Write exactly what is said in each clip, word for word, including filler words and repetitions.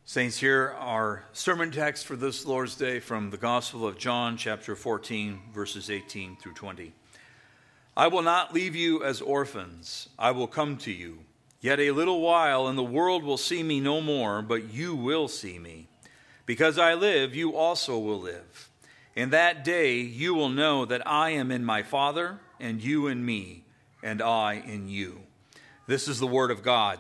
Saints, here our sermon text for this Lord's Day from the Gospel of John, chapter fourteen, verses eighteen through twenty. I will not leave you as orphans. I will come to you. Yet a little while, and the world will see me no more, but you will see me. Because I live, you also will live. In that day you will know that I am in my Father, and you in me, and I in you. This is the word of God.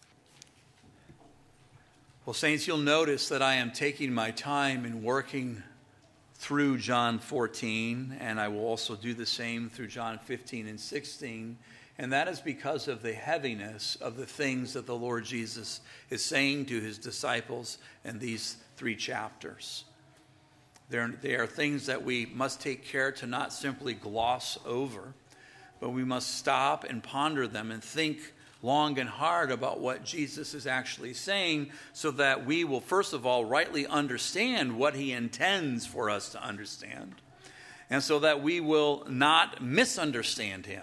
Well, saints, you'll notice that I am taking my time in working through John fourteen, and I will also do the same through John fifteen and sixteen, and that is because of the heaviness of the things that the Lord Jesus is saying to his disciples in these three chapters. They're, they are things that we must take care to not simply gloss over, but we must stop and ponder them and think long and hard about what Jesus is actually saying, so that we will, first of all, rightly understand what he intends for us to understand, and so that we will not misunderstand him.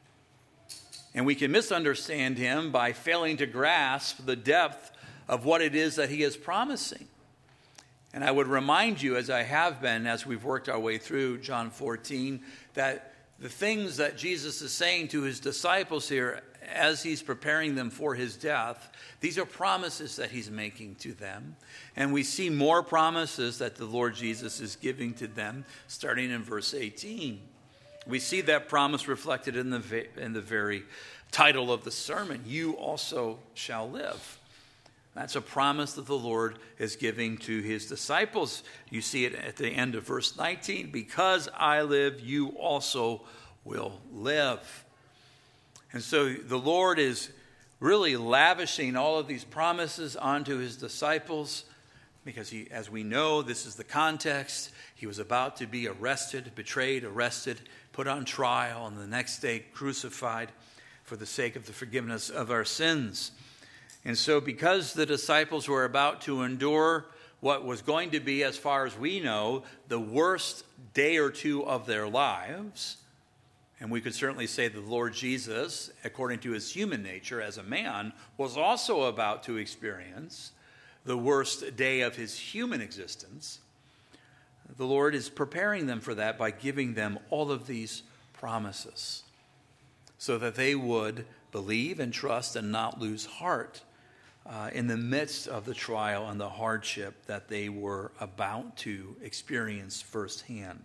And we can misunderstand him by failing to grasp the depth of what it is that he is promising. And I would remind you, as I have been, as we've worked our way through John fourteen, that the things that Jesus is saying to his disciples here as he's preparing them for his death, these are promises that he's making to them. And we see more promises that the Lord Jesus is giving to them, starting in verse eighteen. We see that promise reflected in the, in the very title of the sermon, "You also shall live." That's a promise that the Lord is giving to his disciples. You see it at the end of verse nineteen. Because I live, you also will live. And so the Lord is really lavishing all of these promises onto his disciples, because he, as we know, this is the context. He was about to be arrested, betrayed, arrested, put on trial, and the next day crucified for the sake of the forgiveness of our sins. And so because the disciples were about to endure what was going to be, as far as we know, the worst day or two of their lives, and we could certainly say the Lord Jesus, according to his human nature as a man, was also about to experience the worst day of his human existence, the Lord is preparing them for that by giving them all of these promises so that they would believe and trust and not lose heart Uh, in the midst of the trial and the hardship that they were about to experience firsthand.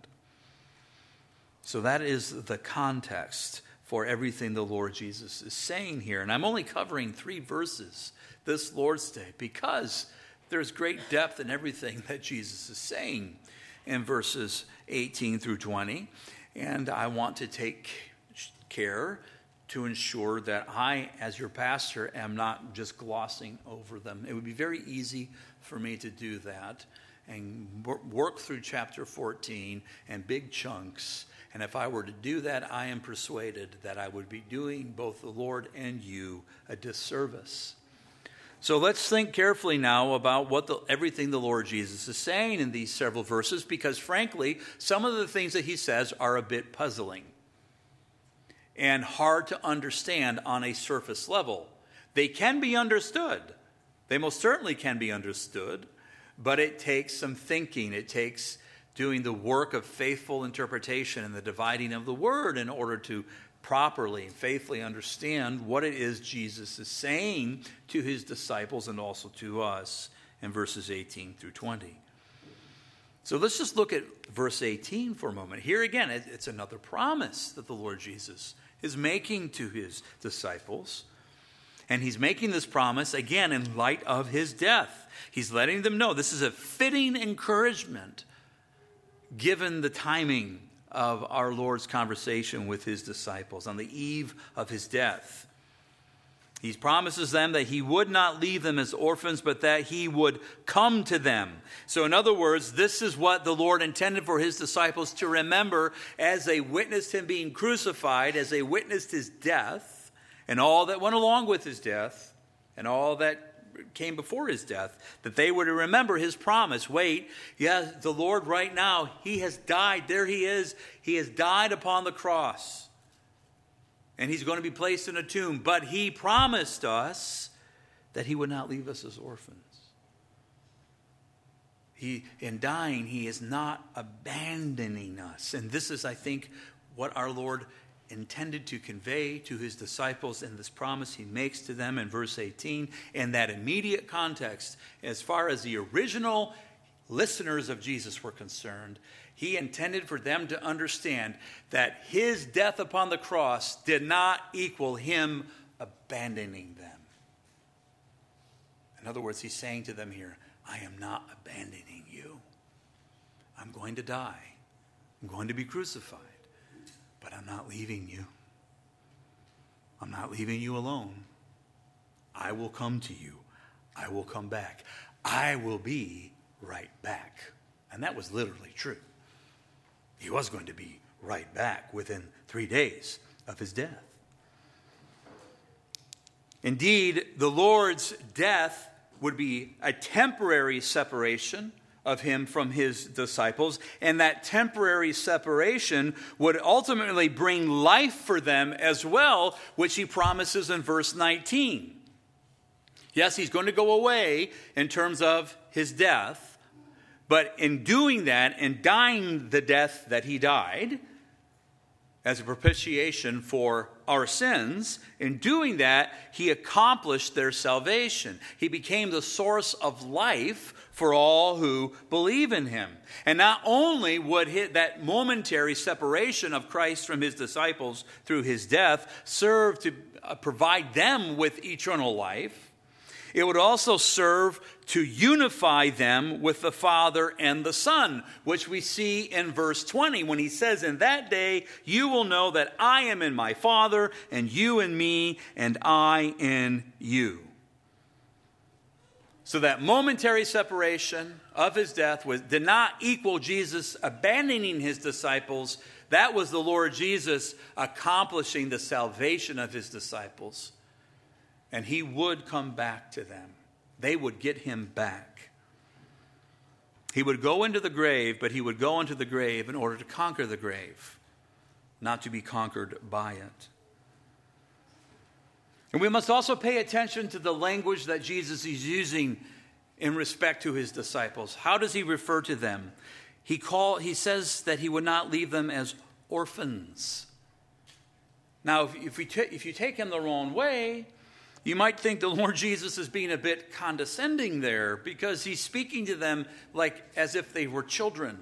So that is the context for everything the Lord Jesus is saying here. And I'm only covering three verses this Lord's Day because there's great depth in everything that Jesus is saying in verses eighteen through twenty. And I want to take care to ensure that I, as your pastor, am not just glossing over them. It would be very easy for me to do that and work through chapter fourteen in big chunks. And if I were to do that, I am persuaded that I would be doing both the Lord and you a disservice. So let's think carefully now about what the, everything the Lord Jesus is saying in these several verses, because frankly, some of the things that he says are a bit puzzling and hard to understand on a surface level. They can be understood. They most certainly can be understood, but it takes some thinking. It takes doing the work of faithful interpretation and the dividing of the word in order to properly and faithfully understand what it is Jesus is saying to his disciples and also to us in verses eighteen through twenty. So let's just look at verse eighteen for a moment. Here again, it's another promise that the Lord Jesus is making to his disciples. And he's making this promise, again, in light of his death. He's letting them know this is a fitting encouragement given the timing of our Lord's conversation with his disciples on the eve of his death. He promises them that he would not leave them as orphans, but that he would come to them. So in other words, this is what the Lord intended for his disciples to remember as they witnessed him being crucified, as they witnessed his death, and all that went along with his death, and all that came before his death, that they were to remember his promise. Wait, yes, the Lord right now, he has died. There he is. He has died upon the cross. And he's going to be placed in a tomb. But he promised us that he would not leave us as orphans. He, in dying, he is not abandoning us. And this is, I think, what our Lord intended to convey to his disciples in this promise he makes to them in verse eighteen. In that immediate context, as far as the original listeners of Jesus were concerned, he intended for them to understand that his death upon the cross did not equal him abandoning them. In other words, he's saying to them here, I am not abandoning you. I'm going to die. I'm going to be crucified. But I'm not leaving you. I'm not leaving you alone. I will come to you. I will come back. I will be right back. And that was literally true. He was going to be right back within three days of his death. Indeed, the Lord's death would be a temporary separation of him from his disciples, and that temporary separation would ultimately bring life for them as well, which he promises in verse nineteen. Yes, he's going to go away in terms of his death, but in doing that and dying the death that he died as a propitiation for our sins, in doing that, he accomplished their salvation. He became the source of life for all who believe in him. And not only would his, that momentary separation of Christ from his disciples through his death serve to uh, provide them with eternal life, it would also serve to unify them with the Father and the Son, which we see in verse twenty when he says, in that day you will know that I am in my Father, and you in me, and I in you. So that momentary separation of his death was, did not equal Jesus abandoning his disciples. That was the Lord Jesus accomplishing the salvation of his disciples. And he would come back to them. They would get him back. He would go into the grave, but he would go into the grave in order to conquer the grave, not to be conquered by it. And we must also pay attention to the language that Jesus is using in respect to his disciples. How does he refer to them? He call, he says that he would not leave them as orphans. Now, if, if, we ta- if you take him the wrong way, you might think the Lord Jesus is being a bit condescending there, because he's speaking to them like as if they were children.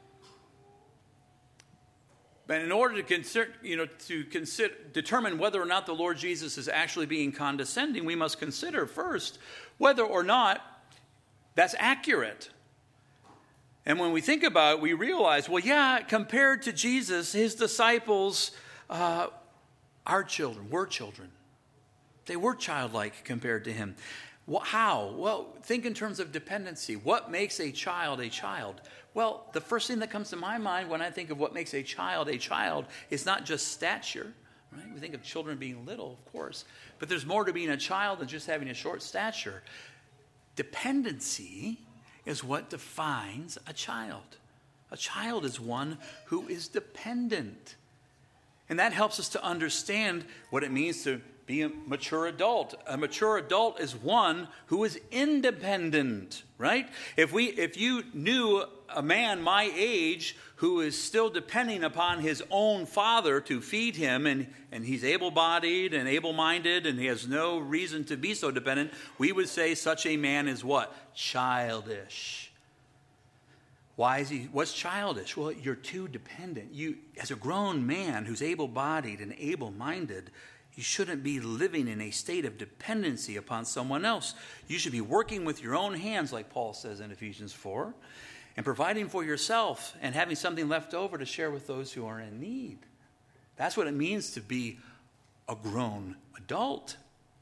But in order to consider, you know, to consider, determine whether or not the Lord Jesus is actually being condescending, we must consider first whether or not that's accurate. And when we think about it, we realize, well, yeah, compared to Jesus, his disciples uh, are children, were children. They were childlike compared to him. Well, how? Well, think in terms of dependency. What makes a child a child? Well, the first thing that comes to my mind when I think of what makes a child a child is not just stature. Right? We think of children being little, of course. But there's more to being a child than just having a short stature. Dependency is what defines a child. A child is one who is dependent. And that helps us to understand what it means to be a mature adult. A mature adult is one who is independent, right? If we, if you knew a man my age who is still depending upon his own father to feed him, and, and he's able-bodied and able-minded and he has no reason to be so dependent, we would say such a man is what? Childish. Why is he, what's childish? Well, you're too dependent. You, as a grown man who's able-bodied and able-minded, you shouldn't be living in a state of dependency upon someone else. You should be working with your own hands, like Paul says in Ephesians four, and providing for yourself and having something left over to share with those who are in need. That's what it means to be a grown adult.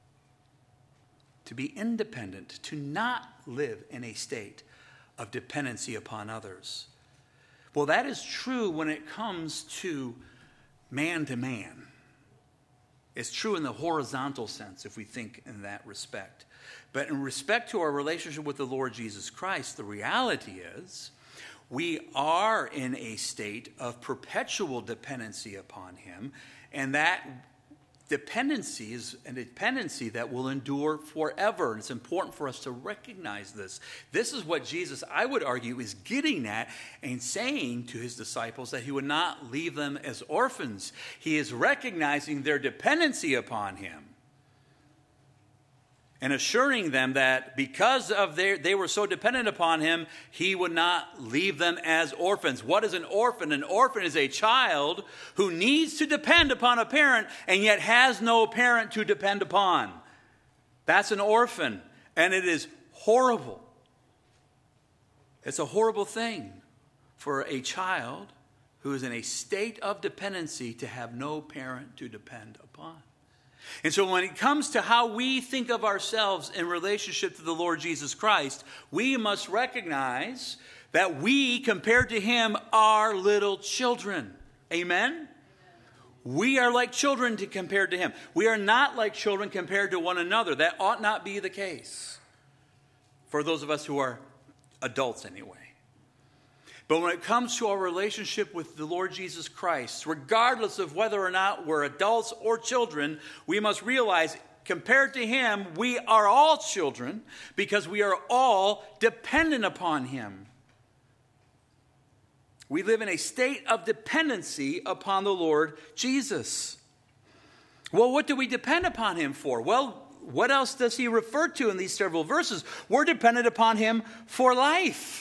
To be independent, to not live in a state of dependency upon others. Well, that is true when it comes to man to man. It's true in the horizontal sense, if we think in that respect. But in respect to our relationship with the Lord Jesus Christ, the reality is we are in a state of perpetual dependency upon him, and that dependency is a dependency that will endure forever. And it's important for us to recognize this. This is what Jesus, I would argue, is getting at and saying to his disciples, that he would not leave them as orphans. He is recognizing their dependency upon him and assuring them that because of their, they were so dependent upon him, he would not leave them as orphans. What is an orphan? An orphan is a child who needs to depend upon a parent and yet has no parent to depend upon. That's an orphan, and it is horrible. It's a horrible thing for a child who is in a state of dependency to have no parent to depend upon. And so when it comes to how we think of ourselves in relationship to the Lord Jesus Christ, we must recognize that we, compared to him, are little children. Amen? Amen. We are like children to, compared to him. We are not like children compared to one another. That ought not be the case for those of us who are adults anyway. But when it comes to our relationship with the Lord Jesus Christ, regardless of whether or not we're adults or children, we must realize, compared to him, we are all children because we are all dependent upon him. We live in a state of dependency upon the Lord Jesus. Well, what do we depend upon him for? Well, what else does he refer to in these several verses? We're dependent upon him for life.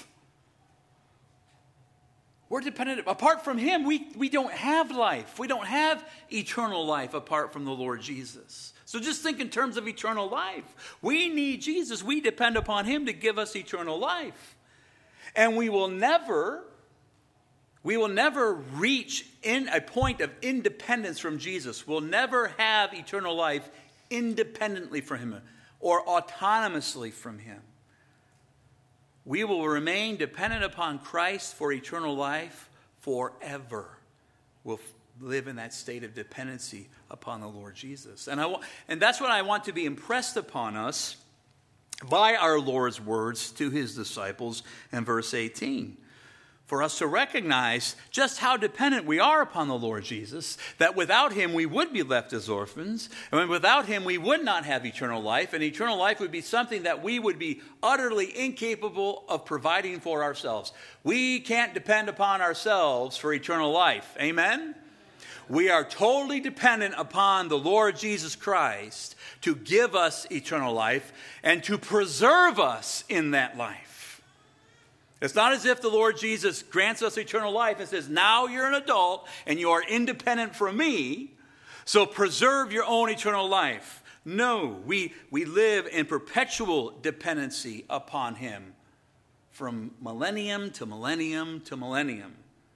We're dependent. Apart from him, we, we don't have life. We don't have eternal life apart from the Lord Jesus. So just think in terms of eternal life. We need Jesus. We depend upon him to give us eternal life. And we will never, we will never reach in a point of independence from Jesus. We'll never have eternal life independently from him or autonomously from him. We will remain dependent upon Christ for eternal life forever. We'll live in that state of dependency upon the Lord Jesus. And, I, and that's what I want to be impressed upon us by our Lord's words to his disciples in verse eighteen. For us to recognize just how dependent we are upon the Lord Jesus, that without him we would be left as orphans, and without him we would not have eternal life, and eternal life would be something that we would be utterly incapable of providing for ourselves. We can't depend upon ourselves for eternal life. Amen? We are totally dependent upon the Lord Jesus Christ to give us eternal life and to preserve us in that life. It's not as if the Lord Jesus grants us eternal life and says, now you're an adult and you are independent from me, so preserve your own eternal life. No, we, we live in perpetual dependency upon him from millennium to millennium to millennium.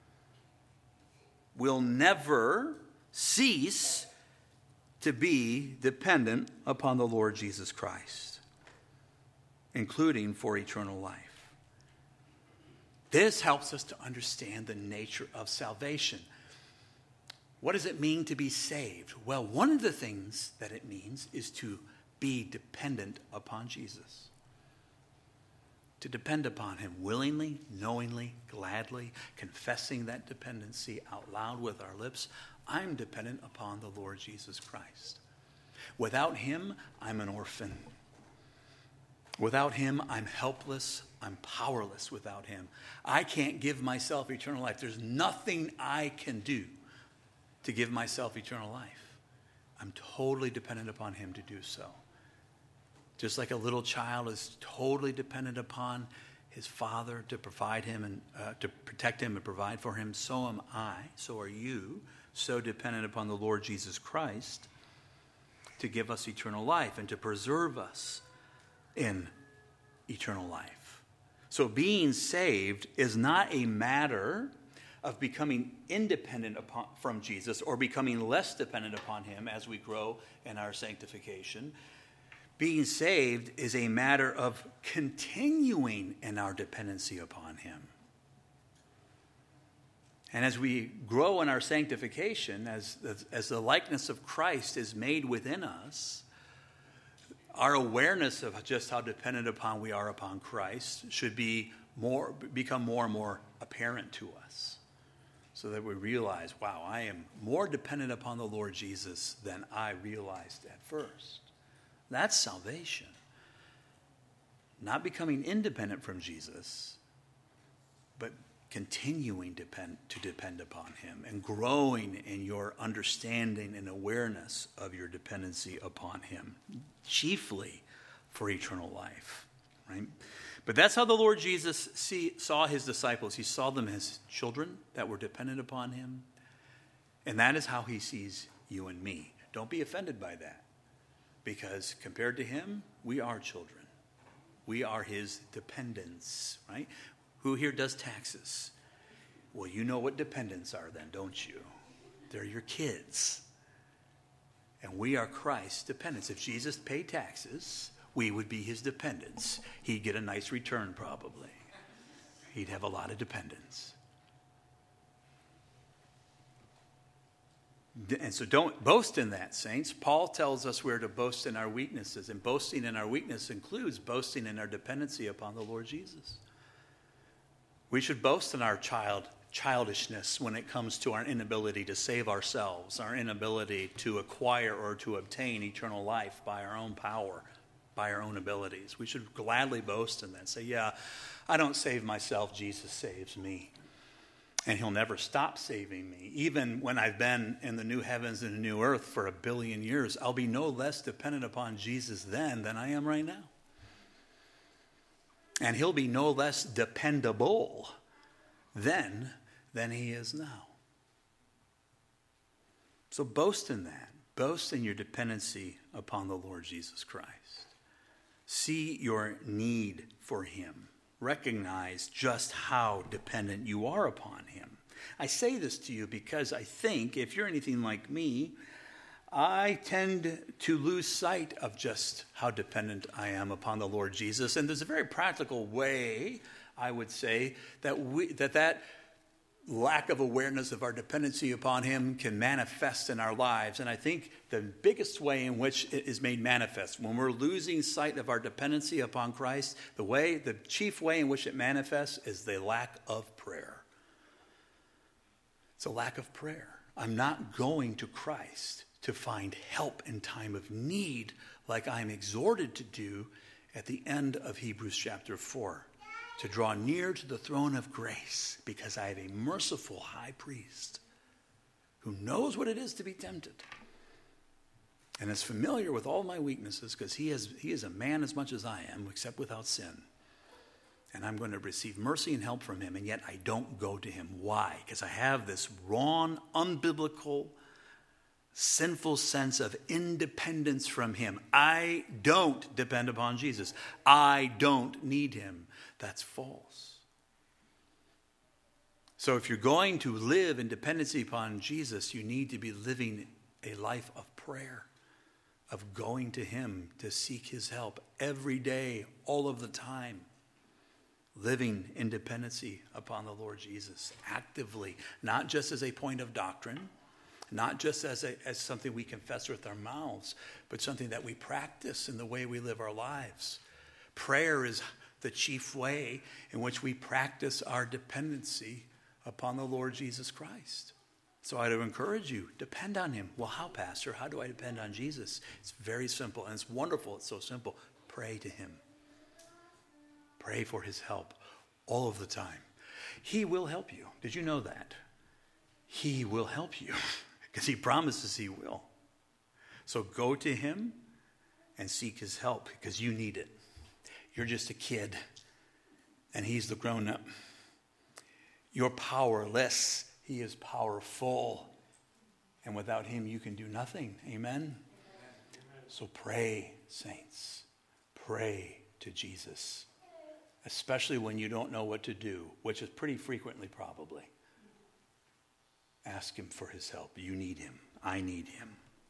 We'll never cease to be dependent upon the Lord Jesus Christ, including for eternal life. This helps us to understand the nature of salvation. What does it mean to be saved? Well, one of the things that it means is to be dependent upon Jesus. To depend upon him willingly, knowingly, gladly, confessing that dependency out loud with our lips. I'm dependent upon the Lord Jesus Christ. Without him, I'm an orphan. Without him, I'm helpless. I'm powerless without him. I can't give myself eternal life. There's nothing I can do to give myself eternal life. I'm totally dependent upon him to do so. Just like a little child is totally dependent upon his father to provide him and uh, to protect him and provide for him, so am I, so are you, so dependent upon the Lord Jesus Christ to give us eternal life and to preserve us in eternal life. So being saved is not a matter of becoming independent upon, from Jesus or becoming less dependent upon him as we grow in our sanctification. Being saved is a matter of continuing in our dependency upon him. And as we grow in our sanctification, as, as, as the likeness of Christ is made within us, our awareness of just how dependent upon we are upon Christ should be more become more and more apparent to us. so that we realize, wow, I am more dependent upon the Lord Jesus than I realized at first. That's salvation. Not becoming independent from Jesus, but continuing depend, to depend upon him and growing in your understanding and awareness of your dependency upon him, chiefly for eternal life, right? But that's how the Lord Jesus see, saw his disciples. He saw them as children that were dependent upon him. And that is how he sees you and me. Don't be offended by that, because compared to him, we are children. We are his dependents, right? Who here does taxes? Well, you know what dependents are then, don't you? They're your kids. And we are Christ's dependents. If Jesus paid taxes, we would be his dependents. He'd get a nice return probably. He'd have a lot of dependents. And so don't boast in that, saints. Paul tells us we're to boast in our weaknesses. And boasting in our weakness includes boasting in our dependency upon the Lord Jesus. We should boast in our child childishness when it comes to our inability to save ourselves, our inability to acquire or to obtain eternal life by our own power, by our own abilities. We should gladly boast in that. Say, yeah, I don't save myself, Jesus saves me. And he'll never stop saving me. Even when I've been in the new heavens and the new earth for a billion years, I'll be no less dependent upon Jesus then than I am right now. And he'll be no less dependable then than he is now. So boast in that. Boast in your dependency upon the Lord Jesus Christ. See your need for him. Recognize just how dependent you are upon him. I say this to you because I think, if you're anything like me, I tend to lose sight of just how dependent I am upon the Lord Jesus. And there's a very practical way, I would say, that we, that that lack of awareness of our dependency upon him can manifest in our lives. And I think the biggest way in which it is made manifest, when we're losing sight of our dependency upon Christ, the way, the chief way in which it manifests is the lack of prayer. It's a lack of prayer. I'm not going to Christ to find help in time of need like I'm exhorted to do at the end of Hebrews chapter four. To draw near to the throne of grace, because I have a merciful high priest who knows what it is to be tempted and is familiar with all my weaknesses, because he is, he is a man as much as I am, except without sin. And I'm going to receive mercy and help from him, and yet I don't go to him. Why? Because I have this wrong, unbiblical, sinful sense of independence from him. I don't depend upon Jesus. I don't need him. That's false. So if you're going to live in dependency upon Jesus, you need to be living a life of prayer, of going to him to seek his help every day, all of the time. Living in dependency upon the Lord Jesus actively, not just as a point of doctrine, not just as, a, as something we confess with our mouths, but something that we practice in the way we live our lives. Prayer is the chief way in which we practice our dependency upon the Lord Jesus Christ. So I'd encourage you, depend on him. Well, how, Pastor? How do I depend on Jesus? It's very simple, and it's wonderful. It's so simple. Pray to him. Pray for his help all of the time. He will help you. Did you know that? He will help you because he promises he will. So go to him and seek his help because you need it. You're just a kid, and he's the grown-up. You're powerless. He is powerful. And without him, you can do nothing. Amen? So pray, saints. Pray to Jesus, especially when you don't know what to do, which is pretty frequently probably. Ask him for his help. You need him. I need him.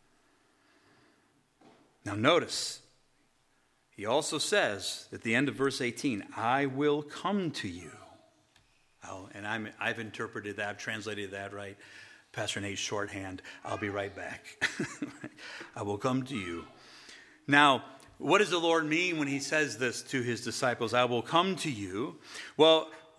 Now notice, he also says at the end of verse eighteen, I will come to you. Oh, and I'm, I've interpreted that, I've translated that right. Pastor Nate's shorthand, I'll be right back. I will come to you. Now, what does the Lord mean when he says this to his disciples? I will come to you. Well,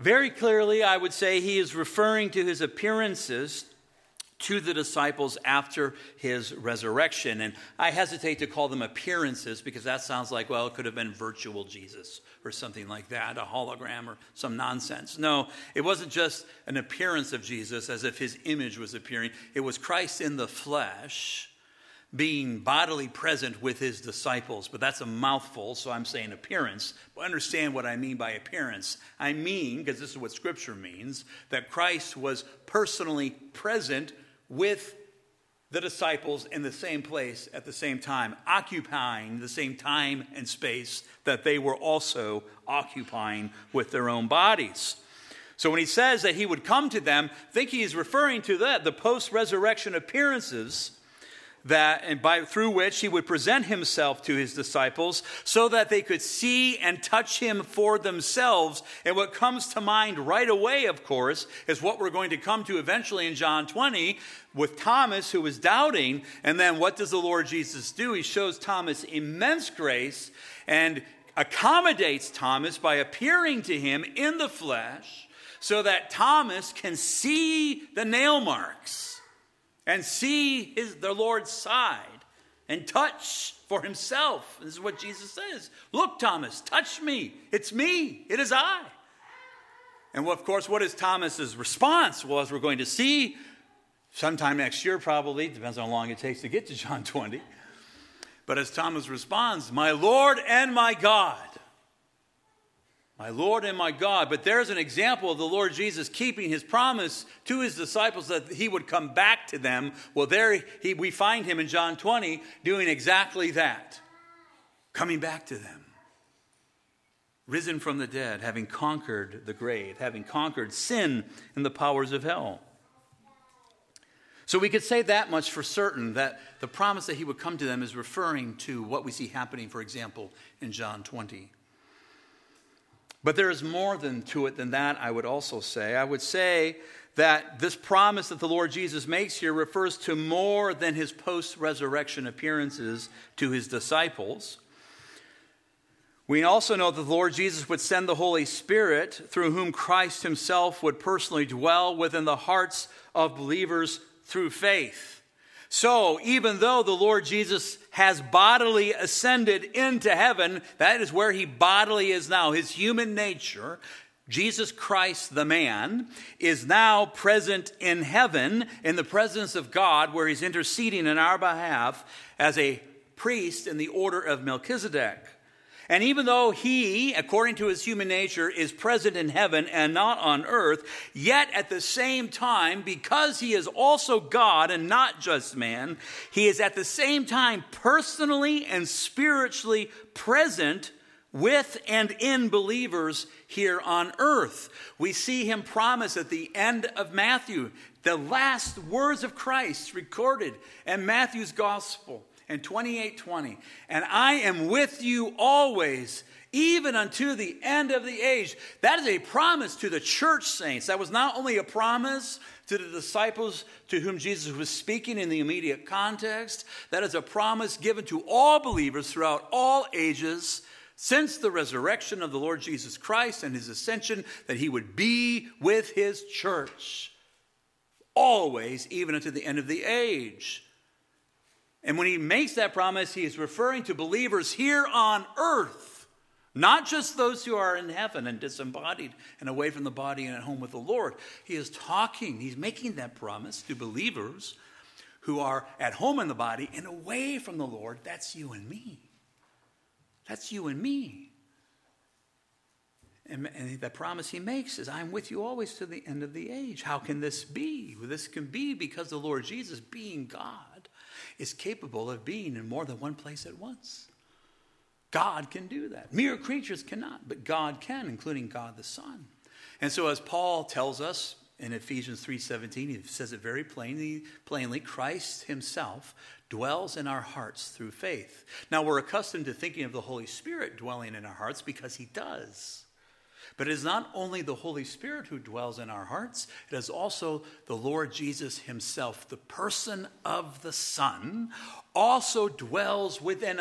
very clearly, I would say he is referring to his appearances to the disciples after his resurrection. And I hesitate to call them appearances because that sounds like, well, it could have been virtual Jesus or something like that, a hologram or some nonsense. No, it wasn't just an appearance of Jesus as if his image was appearing. It was Christ in the flesh being bodily present with his disciples. But that's a mouthful, so I'm saying appearance. But understand what I mean by appearance. I mean, because this is what Scripture means, that Christ was personally present with the disciples in the same place at the same time, occupying the same time and space that they were also occupying with their own bodies. So when he says that he would come to them, I think he is referring to that, the post-resurrection appearances that and by through which he would present himself to his disciples so that they could see and touch him for themselves. And what comes to mind right away, of course, is what we're going to come to eventually in John twenty with Thomas, who was doubting. And then what does the Lord Jesus do? He shows Thomas immense grace and accommodates Thomas by appearing to him in the flesh so that Thomas can see the nail marks and see his, the Lord's side and touch for himself. This is what Jesus says. Look, Thomas, touch me. It's me. It is I. And of course, what is Thomas's response? Well, as we're going to see sometime next year probably, depends on how long it takes to get to John twenty. But as Thomas responds, my Lord and my God. My Lord and my God. But there's an example of the Lord Jesus keeping his promise to his disciples that he would come back to them. Well, there he, we find him in John twenty doing exactly that. Coming back to them. Risen from the dead, having conquered the grave, having conquered sin and the powers of hell. So we could say that much for certain, that the promise that he would come to them is referring to what we see happening, for example, in John twenty. But there is more than to it than that, I would also say. I would say that this promise that the Lord Jesus makes here refers to more than his post-resurrection appearances to his disciples. We also know that the Lord Jesus would send the Holy Spirit, through whom Christ himself would personally dwell within the hearts of believers through faith. So, even though the Lord Jesus has bodily ascended into heaven, that is where he bodily is now. His human nature, Jesus Christ the man, is now present in heaven in the presence of God, where he's interceding in our behalf as a priest in the order of Melchizedek. And even though he, according to his human nature, is present in heaven and not on earth, yet at the same time, because he is also God and not just man, he is at the same time personally and spiritually present with and in believers here on earth. We see him promise at the end of Matthew, the last words of Christ recorded in Matthew's gospel. And twenty-eight twenty, and I am with you always, even unto the end of the age. That is a promise to the church saints. That was not only a promise to the disciples to whom Jesus was speaking in the immediate context. That is a promise given to all believers throughout all ages since the resurrection of the Lord Jesus Christ and his ascension, that he would be with his church always, even unto the end of the age. And when he makes that promise, he is referring to believers here on earth, not just those who are in heaven and disembodied and away from the body and at home with the Lord. He is talking, he's making that promise to believers who are at home in the body and away from the Lord. That's you and me. That's you and me. And, and the promise he makes is, I'm with you always to the end of the age. How can this be? Well, this can be because the Lord Jesus, being God, is capable of being in more than one place at once. God can do that. Mere creatures cannot, but God can, including God the Son. And so as Paul tells us in Ephesians three seventeen, he says it very plainly, plainly, Christ himself dwells in our hearts through faith. Now we're accustomed to thinking of the Holy Spirit dwelling in our hearts because he does. But it is not only the Holy Spirit who dwells in our hearts, it is also the Lord Jesus himself. The person of the Son also dwells within us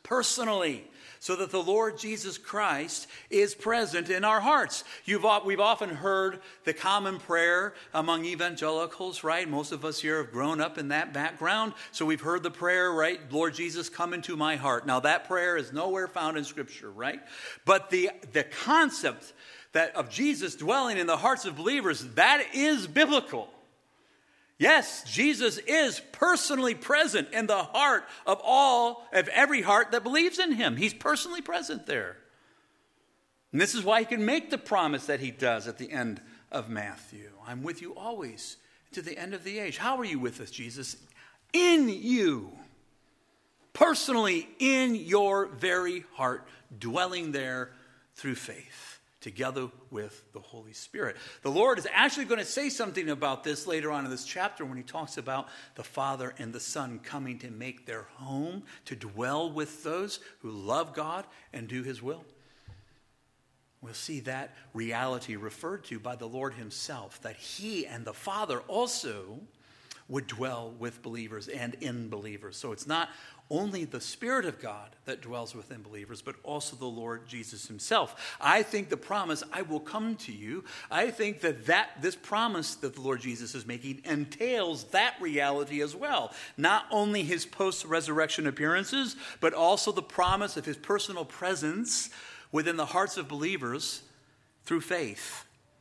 personally, so that the Lord Jesus Christ is present in our hearts. You've, we've often heard the common prayer among evangelicals, right? Most of us here have grown up in that background. So we've heard the prayer, right? Lord Jesus, come into my heart. Now that prayer is nowhere found in Scripture, right? But the, the concept that of Jesus dwelling in the hearts of believers, that is biblical. Yes, Jesus is personally present in the heart of all, of every heart that believes in him. He's personally present there. And this is why he can make the promise that he does at the end of Matthew. I'm with you always to the end of the age. How are you with us, Jesus? In you. Personally in your very heart, dwelling there through faith, together with the Holy Spirit. The Lord is actually going to say something about this later on in this chapter when he talks about the Father and the Son coming to make their home, to dwell with those who love God and do his will. We'll see that reality referred to by the Lord himself, that he and the Father also would dwell with believers and in believers. So it's not only the Spirit of God that dwells within believers, but also the Lord Jesus himself. I think the promise, I will come to you, I think that, that this promise that the Lord Jesus is making entails that reality as well. Not only his post-resurrection appearances, but also the promise of his personal presence within the hearts of believers through faith.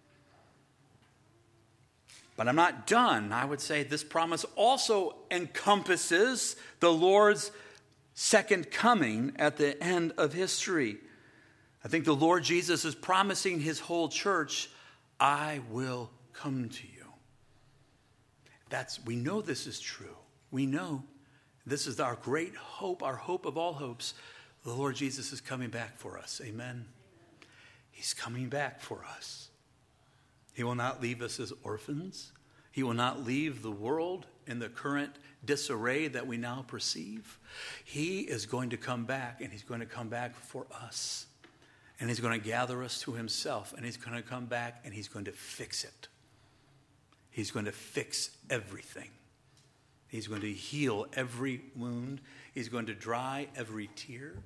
But I'm not done. I would say this promise also encompasses the Lord's second coming at the end of history. I think the Lord Jesus is promising his whole church, I will come to you. That's, we know this is true. We know this is our great hope, our hope of all hopes. The Lord Jesus is coming back for us. Amen. He's coming back for us. He will not leave us as orphans. He will not leave the world in the current disarray that we now perceive. He is going to come back, and he's going to come back for us. And he's going to gather us to himself, and he's going to come back, and he's going to fix it. He's going to fix everything. He's going to heal every wound. He's going to dry every tear.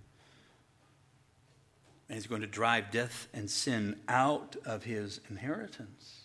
And he's going to drive death and sin out of his inheritance.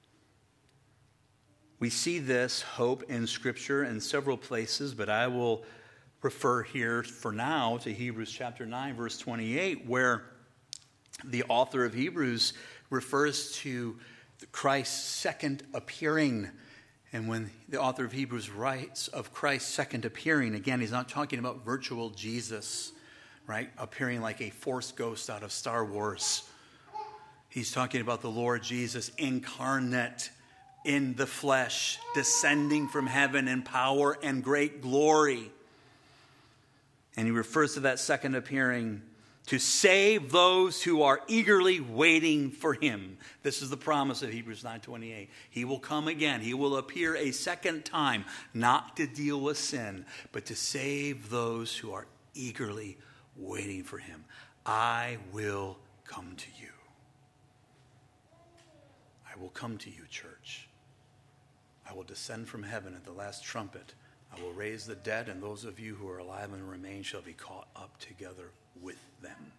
We see this hope in Scripture in several places, but I will refer here for now to Hebrews chapter nine, verse twenty-eight, where the author of Hebrews refers to Christ's second appearing. And when the author of Hebrews writes of Christ's second appearing, again, he's not talking about virtual Jesus, right? Appearing like a Force ghost out of Star Wars. He's talking about the Lord Jesus incarnate in the flesh, descending from heaven in power and great glory. And he refers to that second appearing to save those who are eagerly waiting for him. This is the promise of Hebrews nine twenty-eight. He will come again. He will appear a second time, not to deal with sin, but to save those who are eagerly waiting for him. I will come to you. I will come to you, church. I will descend from heaven at the last trumpet. I will raise the dead, and those of you who are alive and remain shall be caught up together with them.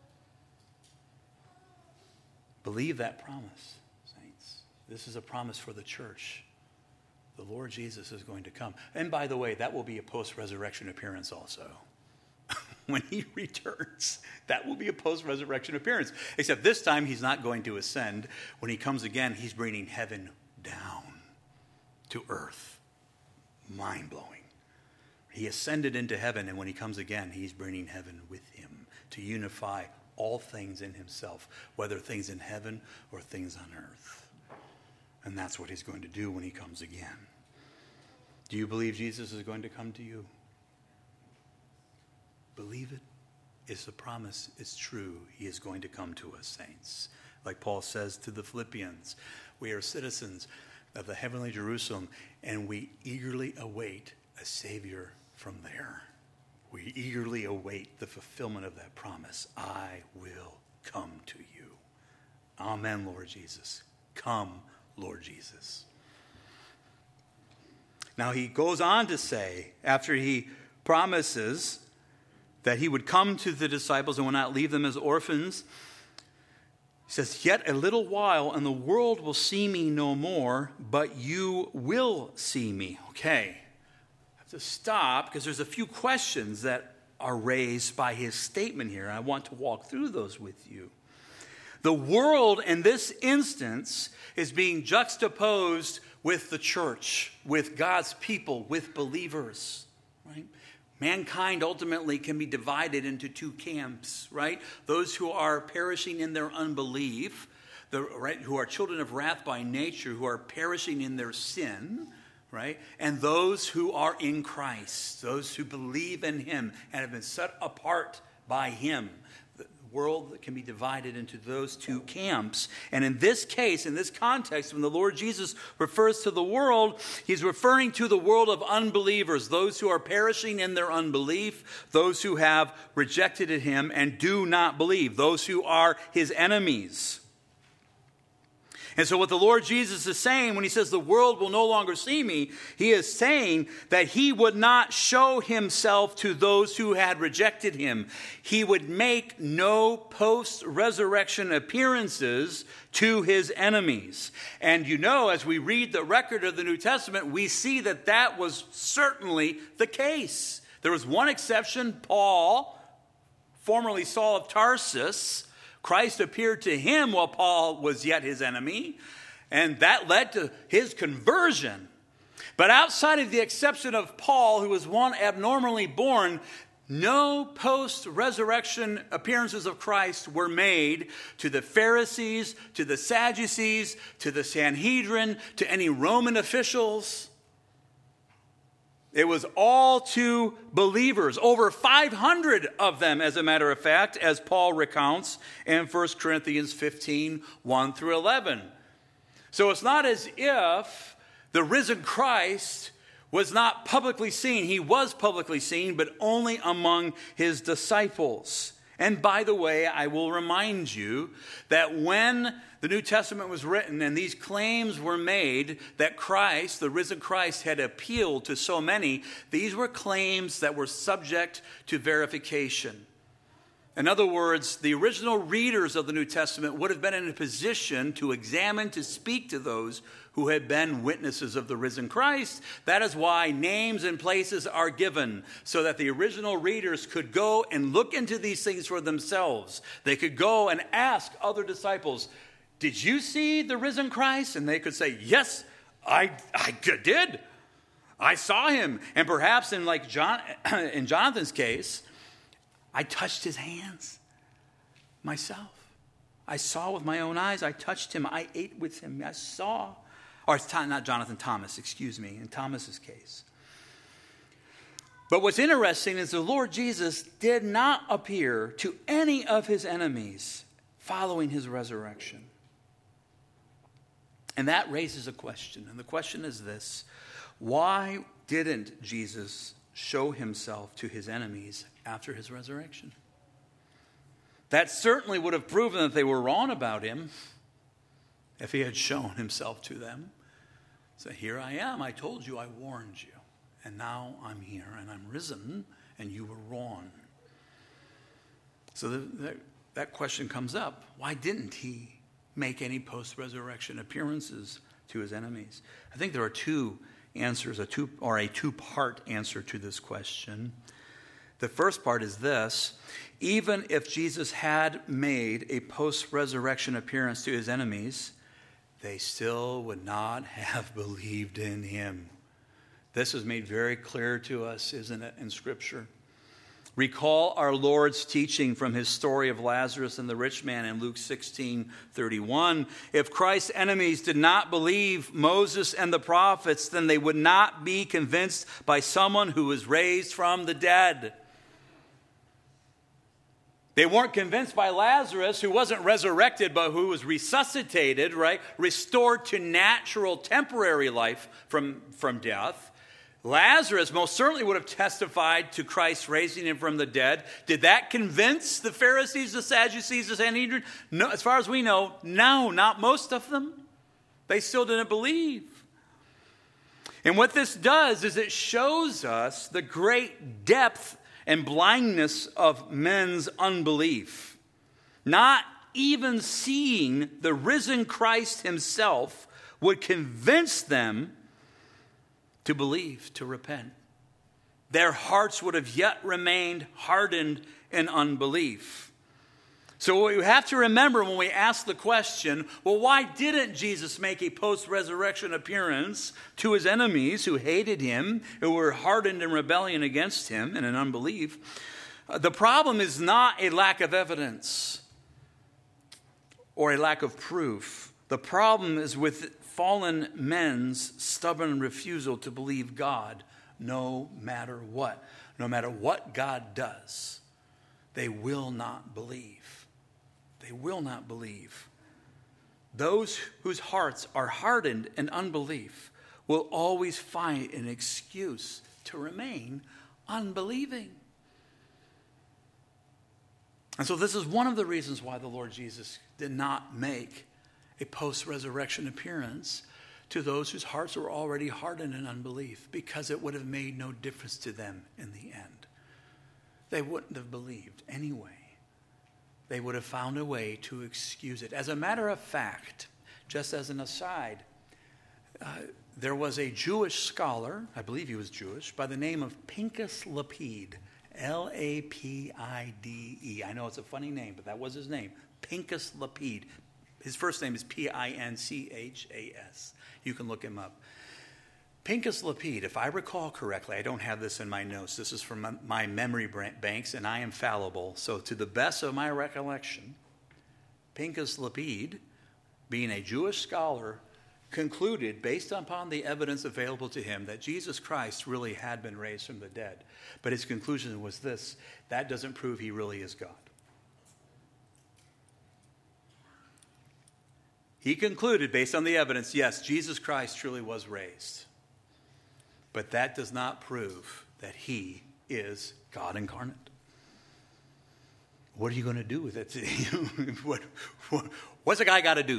Believe that promise, saints. This is a promise for the church. The Lord Jesus is going to come. And by the way, that will be a post-resurrection appearance also. When he returns, that will be a post-resurrection appearance. Except this time, he's not going to ascend. When he comes again, he's bringing heaven down to earth. Mind-blowing. He ascended into heaven, and when he comes again, he's bringing heaven with him to unify all things in himself, whether things in heaven or things on earth. And that's what he's going to do when he comes again. Do you believe Jesus is going to come to you? Believe it. It's a promise. It's true. He is going to come to us, saints. Like Paul says to the Philippians, we are citizens of the heavenly Jerusalem, and we eagerly await a Savior from there. We eagerly await the fulfillment of that promise. I will come to you. Amen, Lord Jesus. Come, Lord Jesus. Now he goes on to say, after he promises that he would come to the disciples and would not leave them as orphans. He says, yet a little while and the world will see me no more, but you will see me. Okay, I have to stop because there's a few questions that are raised by his statement here. And I want to walk through those with you. The world in this instance is being juxtaposed with the church, with God's people, with believers, right? Mankind ultimately can be divided into two camps, right? Those who are perishing in their unbelief, the, right, who are children of wrath by nature, who are perishing in their sin, right? And those who are in Christ, those who believe in him and have been set apart by him. The world can be divided into those two camps. And in this case, in this context, when the Lord Jesus refers to the world, he's referring to the world of unbelievers, those who are perishing in their unbelief, those who have rejected him and do not believe, those who are his enemies. And so what the Lord Jesus is saying when he says the world will no longer see me, he is saying that he would not show himself to those who had rejected him. He would make no post-resurrection appearances to his enemies. And you know, as we read the record of the New Testament, we see that that was certainly the case. There was one exception, Paul, formerly Saul of Tarsus. Christ appeared to him while Paul was yet his enemy, and that led to his conversion. But outside of the exception of Paul, who was one abnormally born, no post-resurrection appearances of Christ were made to the Pharisees, to the Sadducees, to the Sanhedrin, to any Roman officials. It was all to believers, over five hundred of them, as a matter of fact, as Paul recounts in First Corinthians fifteen, one through eleven. So it's not as if the risen Christ was not publicly seen. He was publicly seen, but only among his disciples. And by the way, I will remind you that when the New Testament was written and these claims were made that Christ, the risen Christ, had appealed to so many, these were claims that were subject to verification. In other words, the original readers of the New Testament would have been in a position to examine, to speak to those who had been witnesses of the risen Christ. That is why names and places are given, so that the original readers could go and look into these things for themselves. They could go and ask other disciples, did you see the risen Christ? And they could say, yes, I, I did. I saw him. And perhaps in like John, in Jonathan's case, I touched his hands myself. I saw with my own eyes. I touched him. I ate with him. I saw. Or it's not Jonathan, Thomas, excuse me, in Thomas's case. But what's interesting is the Lord Jesus did not appear to any of his enemies following his resurrection. And that raises a question. And the question is this: why didn't Jesus show himself to his enemies after his resurrection? That certainly would have proven that they were wrong about him if he had shown himself to them. So here I am, I told you, I warned you, and now I'm here and I'm risen and you were wrong. So the, the, that question comes up. Why didn't he make any post-resurrection appearances to his enemies? I think there are two answers, a two or a two-part answer to this question. The first part is this: even if Jesus had made a post-resurrection appearance to his enemies, they still would not have believed in him. This is made very clear to us, isn't it, in Scripture? Recall our Lord's teaching from his story of Lazarus and the rich man in Luke sixteen thirty-one. If Christ's enemies did not believe Moses and the prophets, then they would not be convinced by someone who was raised from the dead. They weren't convinced by Lazarus, who wasn't resurrected, but who was resuscitated, right? Restored to natural, temporary life from, from death. Lazarus most certainly would have testified to Christ raising him from the dead. Did that convince the Pharisees, the Sadducees, the Sanhedrin? No, as far as we know, no, not most of them. They still didn't believe. And what this does is it shows us the great depth and blindness of men's unbelief, not even seeing the risen Christ himself would convince them to believe, to repent. Their hearts would have yet remained hardened in unbelief. So what we have to remember when we ask the question, well, why didn't Jesus make a post-resurrection appearance to his enemies who hated him, who were hardened in rebellion against him and in unbelief? Uh, the problem is not a lack of evidence or a lack of proof. The problem is with fallen men's stubborn refusal to believe God no matter what. No matter what God does, they will not believe. They will not believe. Those whose hearts are hardened in unbelief will always find an excuse to remain unbelieving. And so this is one of the reasons why the Lord Jesus did not make a post-resurrection appearance to those whose hearts were already hardened in unbelief, because it would have made no difference to them in the end. They wouldn't have believed anyway. They would have found a way to excuse it. As a matter of fact, just as an aside, uh, there was a Jewish scholar, I believe he was Jewish, by the name of Pinchas Lapide, L A P I D E. I know it's a funny name, but that was his name, Pinchas Lapide. His first name is P I N C H A S. You can look him up. Pinchas Lapide, if I recall correctly, I don't have this in my notes. This is from my memory banks, and I am fallible. So to the best of my recollection, Pinchas Lapide, being a Jewish scholar, concluded, based upon the evidence available to him, that Jesus Christ really had been raised from the dead. But his conclusion was this: that doesn't prove he really is God. He concluded, based on the evidence, yes, Jesus Christ truly was raised. But that does not prove that he is God incarnate. What are you going to do with it? what, what, what's a guy got to do?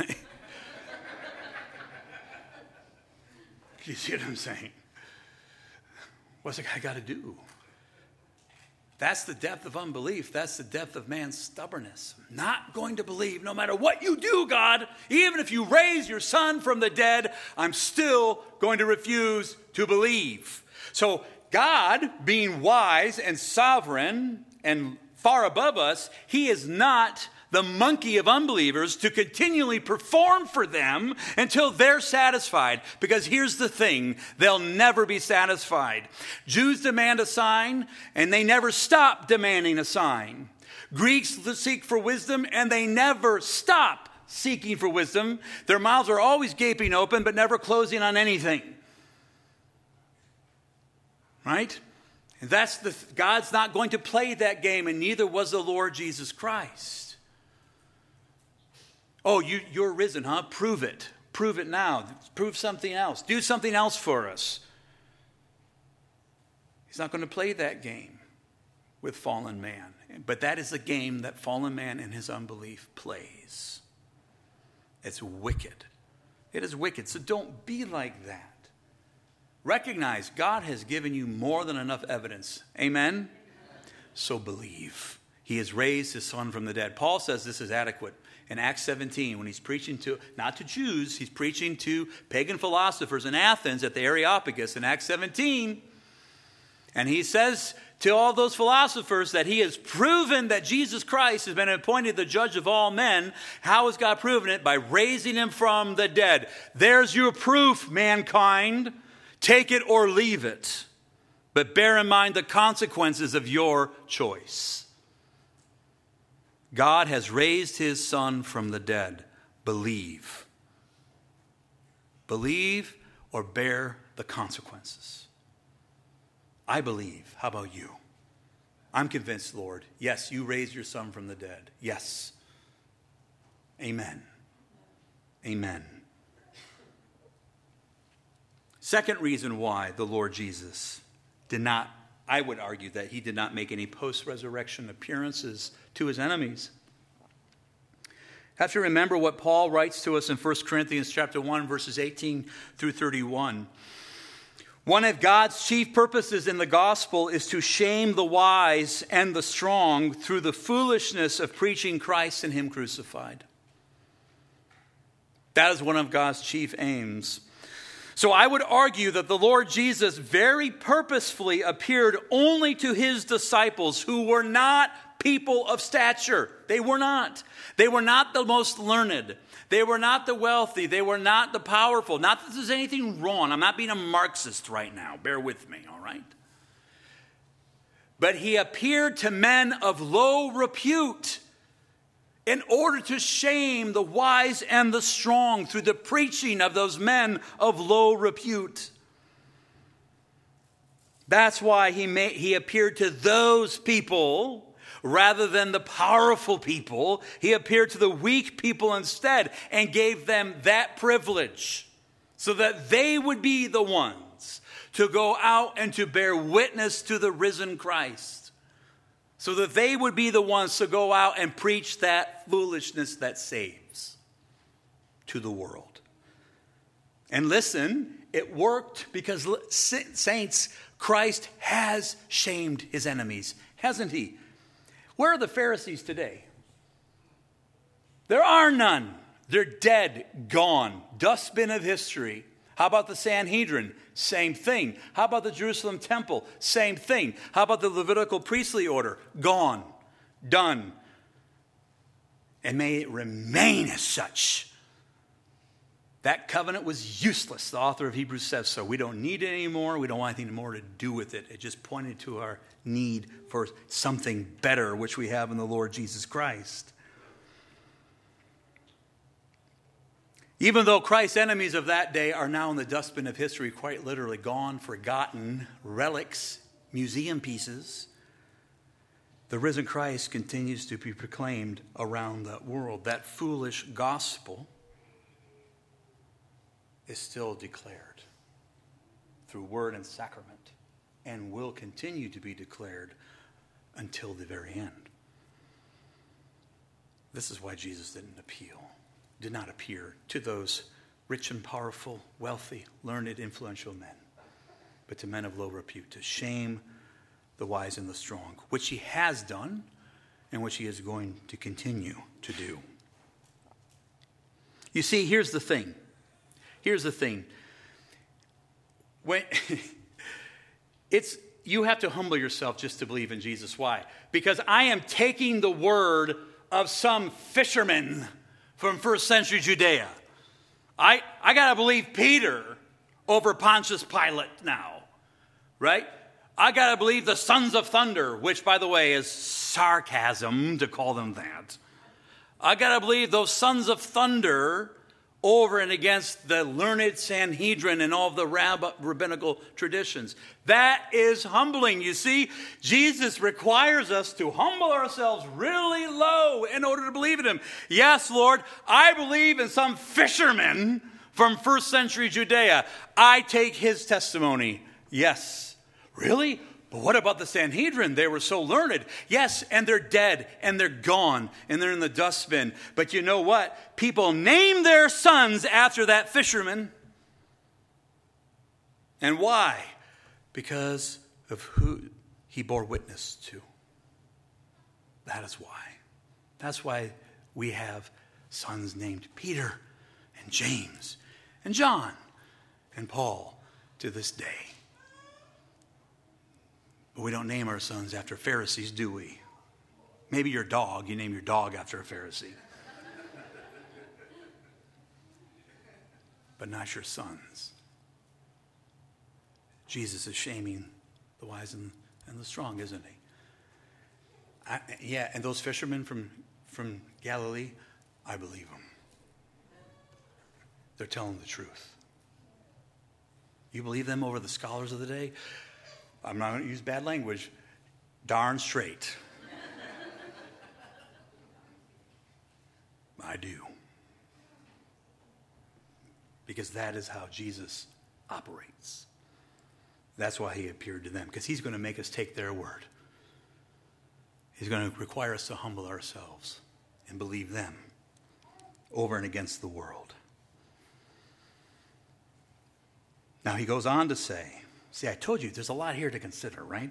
You see what I'm saying? What's a guy got to do? That's the depth of unbelief. That's the depth of man's stubbornness. Not going to believe no matter what you do, God. Even if you raise your son from the dead, I'm still going to refuse to believe. So God, being wise and sovereign and far above us, he is not the monkey of unbelievers to continually perform for them until they're satisfied. Because here's the thing, they'll never be satisfied. Jews demand a sign, and they never stop demanding a sign. Greeks seek for wisdom, and they never stop seeking for wisdom. Their mouths are always gaping open, but never closing on anything. Right? And that's the God's not going to play that game, and neither was the Lord Jesus Christ. Oh, you, you're risen, huh? Prove it. Prove it now. Prove something else. Do something else for us. He's not going to play that game with fallen man. But that is the game that fallen man in his unbelief plays. It's wicked. It is wicked. So don't be like that. Recognize God has given you more than enough evidence. Amen? So believe. He has raised his son from the dead. Paul says this is adequate. In Acts seventeen, when he's preaching to, not to Jews, he's preaching to pagan philosophers in Athens at the Areopagus in Acts seventeen. And he says to all those philosophers that he has proven that Jesus Christ has been appointed the judge of all men. How has God proven it? By raising him from the dead. There's your proof, mankind. Take it or leave it. But bear in mind the consequences of your choice. God has raised his son from the dead. Believe. Believe or bear the consequences. I believe. How about you? I'm convinced, Lord. Yes, you raised your son from the dead. Yes. Amen. Amen. Second reason why the Lord Jesus did not, I would argue that he did not make any post-resurrection appearances to his enemies. Have to remember what Paul writes to us in First Corinthians chapter one, verses eighteen through thirty-one. One of God's chief purposes in the gospel is to shame the wise and the strong through the foolishness of preaching Christ and Him crucified. That is one of God's chief aims. So I would argue that the Lord Jesus very purposefully appeared only to His disciples who were not people of stature. They were not. They were not the most learned. They were not the wealthy. They were not the powerful. Not that there's anything wrong. I'm not being a Marxist right now. Bear with me, all right? But He appeared to men of low repute in order to shame the wise and the strong through the preaching of those men of low repute. That's why he, made, he appeared to those people rather than the powerful people. He appeared to the weak people instead and gave them that privilege so that they would be the ones to go out and to bear witness to the risen Christ. So that they would be the ones to go out and preach that foolishness that saves to the world. And listen, it worked because, saints, Christ has shamed His enemies, hasn't He? Where are the Pharisees today? There are none. They're dead, gone, dustbin of history. How about the Sanhedrin? Same thing. How about the Jerusalem temple? Same thing. How about the Levitical priestly order? Gone, done. And may it remain as such. That covenant was useless. The author of Hebrews says so. We don't need it anymore. We don't want anything more to do with it. It just pointed to our need for something better, which we have in the Lord Jesus Christ. Even though Christ's enemies of that day are now in the dustbin of history, quite literally gone, forgotten, relics, museum pieces, the risen Christ continues to be proclaimed around the world. That foolish gospel is still declared through word and sacrament and will continue to be declared until the very end. This is why Jesus didn't appeal, did not appear to those rich and powerful, wealthy, learned, influential men, but to men of low repute, to shame the wise and the strong, which He has done and which He is going to continue to do. You see, here's the thing. Here's the thing. When it's you have to humble yourself just to believe in Jesus. Why? Because I am taking the word of some fishermen from first century Judea. I, I got to believe Peter over Pontius Pilate now, right? I got to believe the sons of thunder, which, by the way, is sarcasm to call them that. I got to believe those sons of thunder over and against the learned Sanhedrin and all of the rab- rabbinical traditions. That is humbling. You see, Jesus requires us to humble ourselves really low in order to believe in Him. Yes, Lord, I believe in some fisherman from first century Judea. I take his testimony. Yes. Really? But what about the Sanhedrin? They were so learned. Yes, and they're dead, and they're gone, and they're in the dustbin. But you know what? People name their sons after that fisherman. And why? Because of who he bore witness to. That is why. That's why we have sons named Peter and James and John and Paul to this day. But we don't name our sons after Pharisees, do we? Maybe your dog, you name your dog after a Pharisee. But not your sons. Jesus is shaming the wise and, and the strong, isn't He? I, yeah, and those fishermen from, from Galilee, I believe them. They're telling the truth. You believe them over the scholars of the day? I'm not going to use bad language. Darn straight. I do. Because that is how Jesus operates. That's why He appeared to them. Because He's going to make us take their word. He's going to require us to humble ourselves and believe them over and against the world. Now He goes on to say, See, I told you, there's a lot here to consider, right?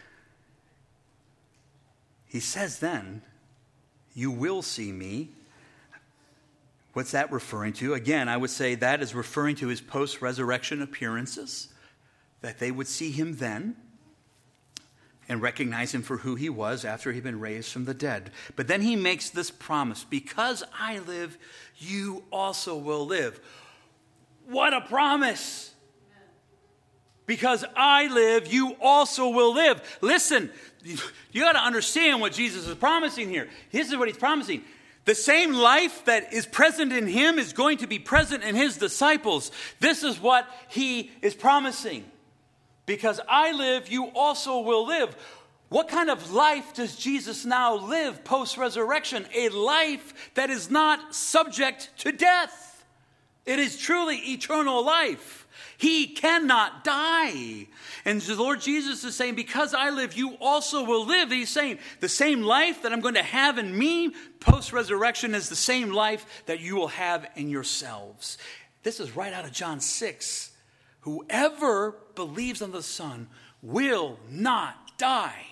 He says then, you will see me. What's that referring to? Again, I would say that is referring to his post-resurrection appearances, that they would see him then and recognize him for who he was after he'd been raised from the dead. But then he makes this promise, because I live, you also will live. What a promise! Because I live, you also will live. Listen, you got to understand what Jesus is promising here. This is what he's promising. The same life that is present in him is going to be present in his disciples. This is what he is promising. Because I live, you also will live. What kind of life does Jesus now live post-resurrection? A life that is not subject to death. It is truly eternal life. He cannot die. And the Lord Jesus is saying, because I live, you also will live. He's saying, the same life that I'm going to have in me post-resurrection is the same life that you will have in yourselves. This is right out of John six. Whoever believes on the Son will not die.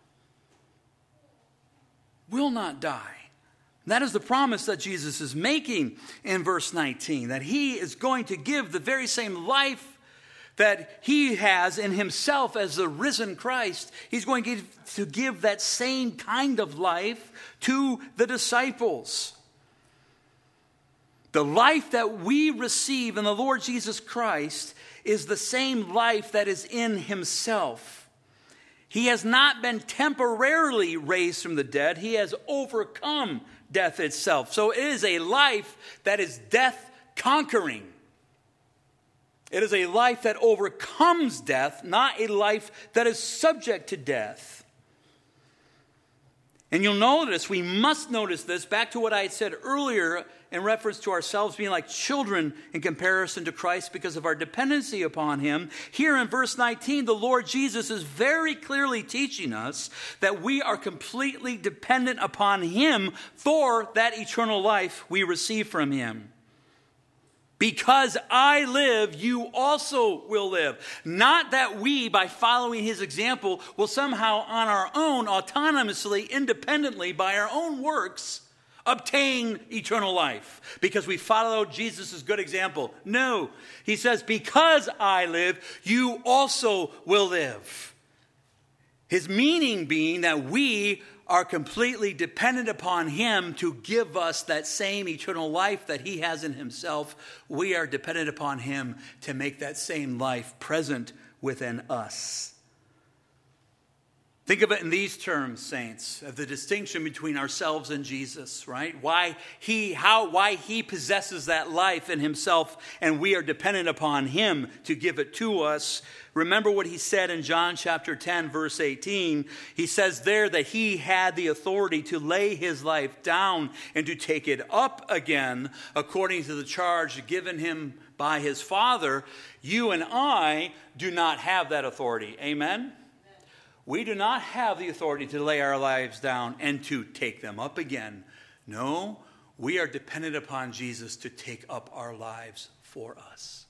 Will not die. That is the promise that Jesus is making in verse nineteen, that he is going to give the very same life that he has in himself as the risen Christ. He's going to give, to give that same kind of life to the disciples. The life that we receive in the Lord Jesus Christ is the same life that is in himself. He has not been temporarily raised from the dead. He has overcome death itself. So it is a life that is death conquering. It is a life that overcomes death, not a life that is subject to death. And you'll notice, we must notice this, back to what I had said earlier in reference to ourselves being like children in comparison to Christ because of our dependency upon him. Here in verse nineteen, the Lord Jesus is very clearly teaching us that we are completely dependent upon him for that eternal life we receive from him. Because I live, you also will live. Not that we, by following his example, will somehow on our own, autonomously, independently, by our own works, obtain eternal life. Because we follow Jesus' good example. No. He says, because I live, you also will live. His meaning being that we are completely dependent upon him to give us that same eternal life that he has in himself. We are dependent upon him to make that same life present within us. Think of it in these terms, saints, of the distinction between ourselves and Jesus, right? Why he, how, why he possesses that life in himself and we are dependent upon him to give it to us. Remember what he said in John chapter ten, verse eighteen. He says there that he had the authority to lay his life down and to take it up again according to the charge given him by his Father. You and I do not have that authority. Amen? We do not have the authority to lay our lives down and to take them up again. No, we are dependent upon Jesus to take up our lives for us.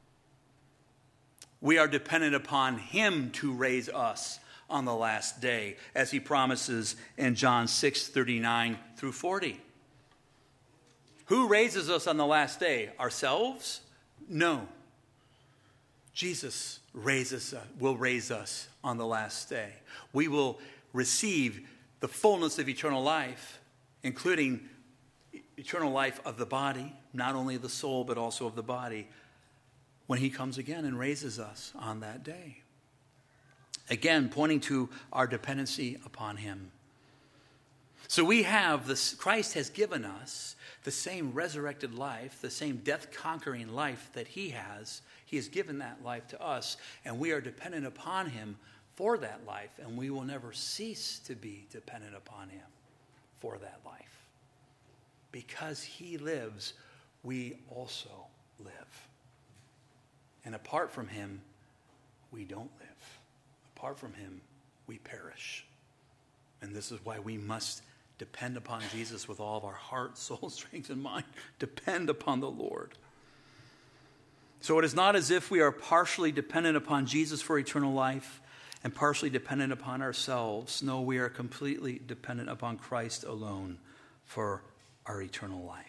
We are dependent upon him to raise us on the last day, as he promises in John six, thirty-nine through forty. Who raises us on the last day? Ourselves? No. Jesus raises us, will raise us on the last day. We will receive the fullness of eternal life, including eternal life of the body, not only of the soul, but also of the body, when he comes again and raises us on that day. Again, pointing to our dependency upon him. So we have this, Christ has given us the same resurrected life, the same death-conquering life that he has. He has given that life to us, and we are dependent upon him for that life, and we will never cease to be dependent upon him for that life. Because he lives, we also live. And apart from him, we don't live. Apart from him, we perish. And this is why we must depend upon Jesus with all of our heart, soul, strength, and mind. Depend upon the Lord. So it is not as if we are partially dependent upon Jesus for eternal life and partially dependent upon ourselves. No, we are completely dependent upon Christ alone for our eternal life.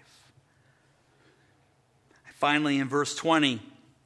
Finally, in verse twenty,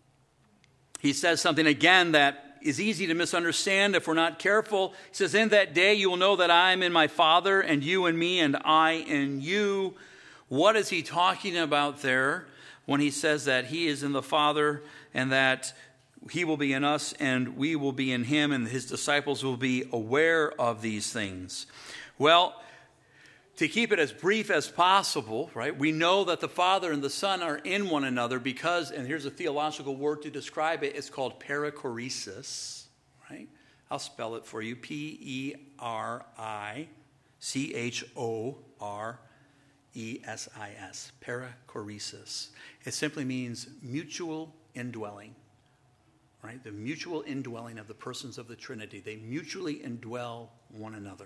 he says something again that is easy to misunderstand if we're not careful. He says, in that day you will know that I am in my Father, and you in me, and I in you. What is he talking about there when he says that he is in the Father and that he will be in us and we will be in him, and his disciples will be aware of these things? Well, to keep it as brief as possible, right, we know that the Father and the Son are in one another because, and here's a theological word to describe it, it's called perichoresis, right? I'll spell it for you, P E R I C H O R E S I S, perichoresis. It simply means mutual indwelling, right? The mutual indwelling of the persons of the Trinity. They mutually indwell one another.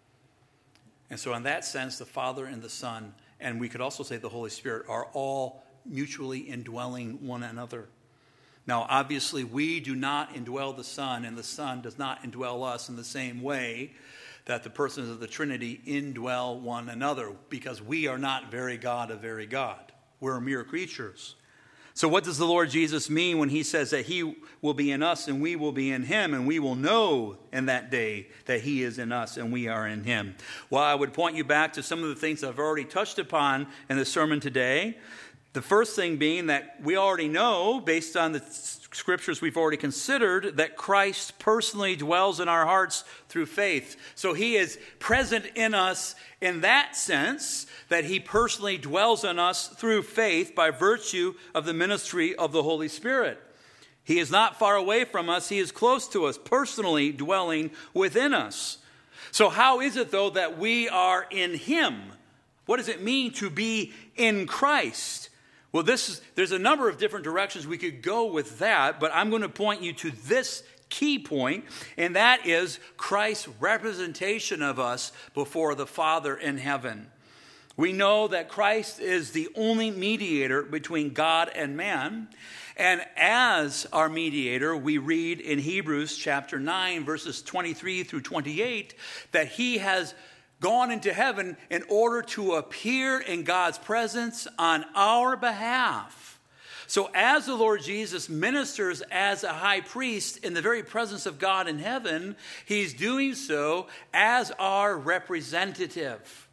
And so in that sense, the Father and the Son, and we could also say the Holy Spirit, are all mutually indwelling one another. Now, obviously, we do not indwell the Son, and the Son does not indwell us in the same way that the persons of the Trinity indwell one another, because we are not very God of very God. We're mere creatures. So what does the Lord Jesus mean when he says that he will be in us and we will be in him, and we will know in that day that he is in us and we are in him? Well, I would point you back to some of the things I've already touched upon in the sermon today. The first thing being that we already know, based on the scriptures we've already considered, that Christ personally dwells in our hearts through faith. So he is present in us in that sense, that he personally dwells in us through faith by virtue of the ministry of the Holy Spirit. He is not far away from us. He is close to us, personally dwelling within us. So how is it, though, that we are in him? What does it mean to be in Christ? Well, this is, there's a number of different directions we could go with that, but I'm going to point you to this key point, and that is Christ's representation of us before the Father in heaven. We know that Christ is the only mediator between God and man, and as our mediator, we read in Hebrews chapter nine, verses twenty-three through twenty-eight, that he has gone into heaven in order to appear in God's presence on our behalf. So as the Lord Jesus ministers as a high priest in the very presence of God in heaven, he's doing so as our representative.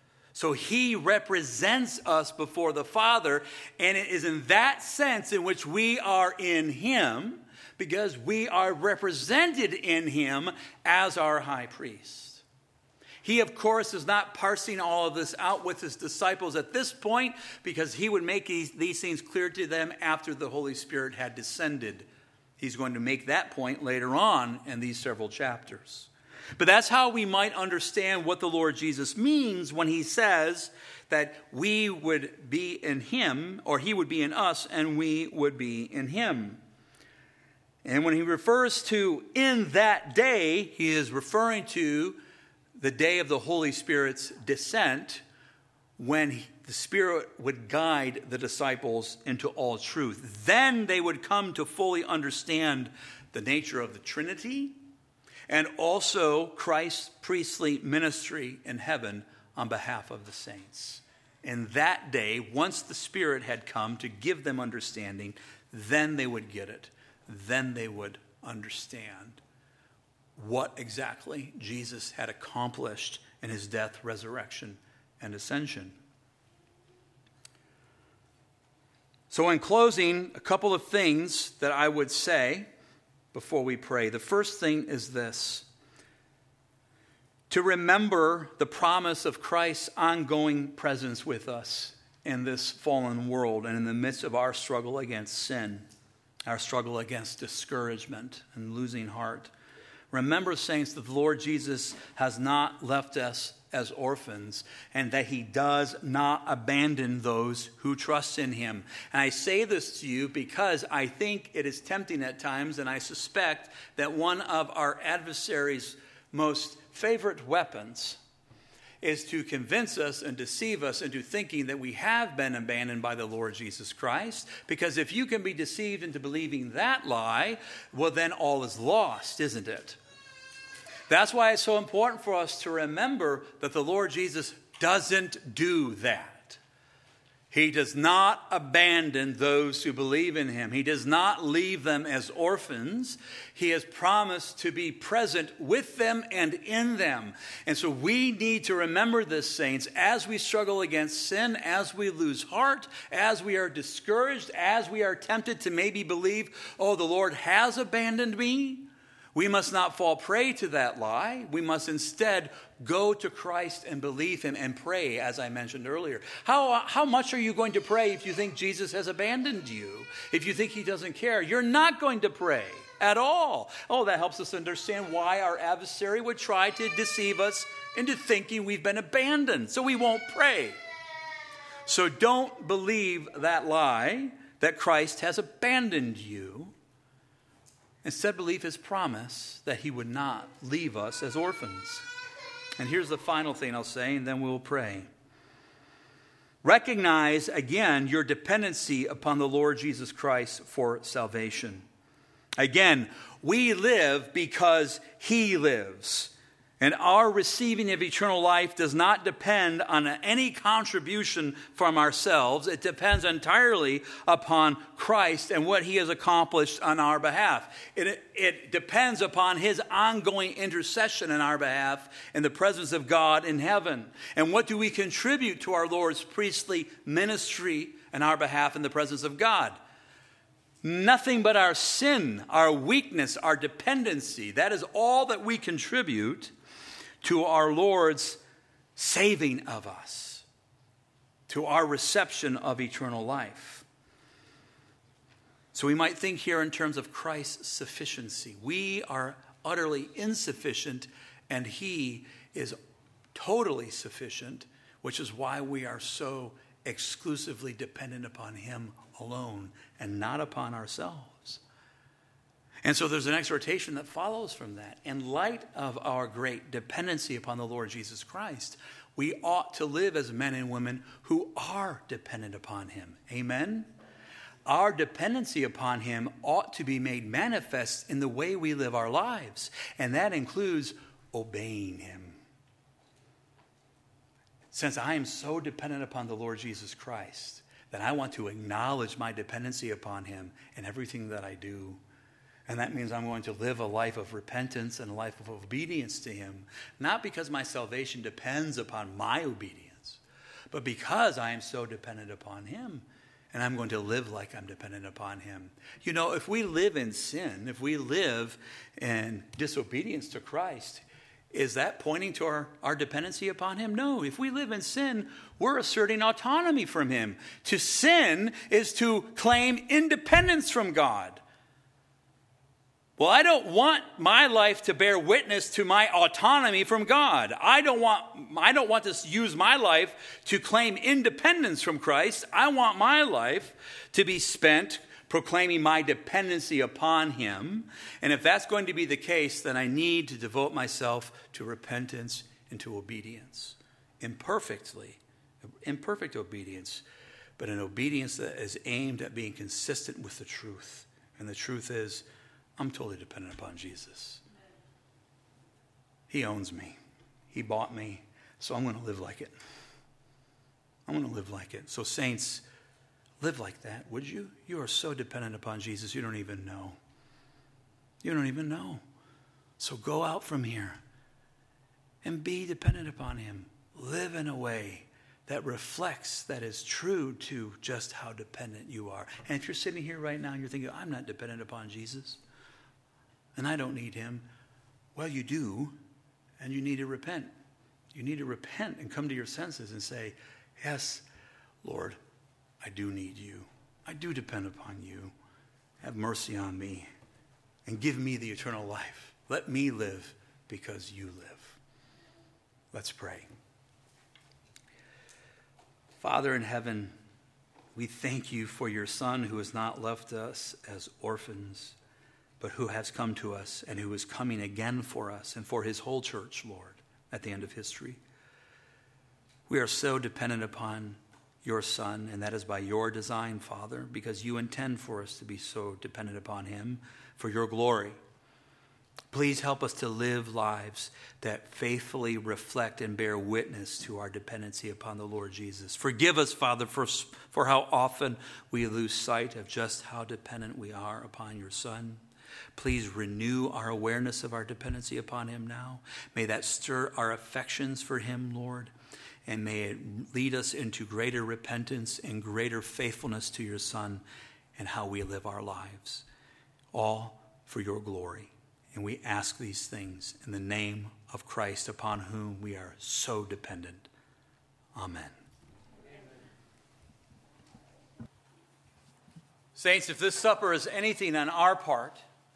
So he represents us before the Father, and it is in that sense in which we are in him, because we are represented in him as our high priest. He, of course, is not parsing all of this out with his disciples at this point, because he would make these, these things clear to them after the Holy Spirit had descended. He's going to make that point later on in these several chapters. But that's how we might understand what the Lord Jesus means when he says that we would be in him, or he would be in us, and we would be in him. And when he refers to in that day, he is referring to the day of the Holy Spirit's descent, when he, the Spirit would guide the disciples into all truth. Then they would come to fully understand the nature of the Trinity and also Christ's priestly ministry in heaven on behalf of the saints. In that day, once the Spirit had come to give them understanding, then they would get it. Then they would understand what exactly Jesus had accomplished in his death, resurrection, and ascension. So in closing, a couple of things that I would say before we pray. The first thing is this: to remember the promise of Christ's ongoing presence with us in this fallen world and in the midst of our struggle against sin, our struggle against discouragement and losing heart. Remember, saints, that the Lord Jesus has not left us as orphans, and that he does not abandon those who trust in him. And I say this to you because I think it is tempting at times, and I suspect that one of our adversaries' most favorite weapons is to convince us and deceive us into thinking that we have been abandoned by the Lord Jesus Christ. Because if you can be deceived into believing that lie, well, then all is lost, isn't it? That's why it's so important for us to remember that the Lord Jesus doesn't do that. He does not abandon those who believe in him. He does not leave them as orphans. He has promised to be present with them and in them. And so we need to remember this, saints, as we struggle against sin, as we lose heart, as we are discouraged, as we are tempted to maybe believe, oh, the Lord has abandoned me. We must not fall prey to that lie. We must instead go to Christ and believe him and pray, as I mentioned earlier. How, how much are you going to pray if you think Jesus has abandoned you? If you think he doesn't care? You're not going to pray at all. Oh, that helps us understand why our adversary would try to deceive us into thinking we've been abandoned, so we won't pray. So don't believe that lie that Christ has abandoned you. Instead, believe his promise that he would not leave us as orphans. And here's the final thing I'll say, and then we'll pray. Recognize, again, your dependency upon the Lord Jesus Christ for salvation. Again, we live because he lives. And our receiving of eternal life does not depend on any contribution from ourselves. It depends entirely upon Christ and what he has accomplished on our behalf. It, it depends upon his ongoing intercession in our behalf in the presence of God in heaven. And what do we contribute to our Lord's priestly ministry in our behalf in the presence of God? Nothing but our sin, our weakness, our dependency. That is all that we contribute to our Lord's saving of us, to our reception of eternal life. So we might think here in terms of Christ's sufficiency. We are utterly insufficient, and he is totally sufficient, which is why we are so exclusively dependent upon him alone and not upon ourselves. And so there's an exhortation that follows from that. In light of our great dependency upon the Lord Jesus Christ, we ought to live as men and women who are dependent upon him. Amen? Our dependency upon him ought to be made manifest in the way we live our lives. And that includes obeying him. Since I am so dependent upon the Lord Jesus Christ, then I want to acknowledge my dependency upon him in everything that I do. And that means I'm going to live a life of repentance and a life of obedience to him, not because my salvation depends upon my obedience, but because I am so dependent upon him, and I'm going to live like I'm dependent upon him. You know, if we live in sin, if we live in disobedience to Christ, is that pointing to our, our dependency upon him? No. If we live in sin, we're asserting autonomy from him. To sin is to claim independence from God. Well, I don't want my life to bear witness to my autonomy from God. I don't want, I don't want to use my life to claim independence from Christ. I want my life to be spent proclaiming my dependency upon him. And if that's going to be the case, then I need to devote myself to repentance and to obedience. Imperfectly, imperfect obedience, but an obedience that is aimed at being consistent with the truth. And the truth is, I'm totally dependent upon Jesus. He owns me. He bought me. So I'm going to live like it. I'm going to live like it. So saints, live like that, would you? You are so dependent upon Jesus, you don't even know. You don't even know. So go out from here and be dependent upon him. Live in a way that reflects, that is true to just how dependent you are. And if you're sitting here right now and you're thinking, I'm not dependent upon Jesus, and I don't need him. Well, you do, and you need to repent. You need to repent and come to your senses and say, yes, Lord, I do need you. I do depend upon you. Have mercy on me and give me the eternal life. Let me live because you live. Let's pray. Father in heaven, we thank you for your Son who has not left us as orphans, but who has come to us and who is coming again for us and for his whole church, Lord, at the end of history. We are so dependent upon your Son, and that is by your design, Father, because you intend for us to be so dependent upon him for your glory. Please help us to live lives that faithfully reflect and bear witness to our dependency upon the Lord Jesus. Forgive us, Father, for, for how often we lose sight of just how dependent we are upon your Son. Please renew our awareness of our dependency upon him now. May that stir our affections for him, Lord, and may it lead us into greater repentance and greater faithfulness to your Son and how we live our lives, all for your glory. And we ask these things in the name of Christ, upon whom we are so dependent. Amen. Amen. Saints, if this supper is anything on our part,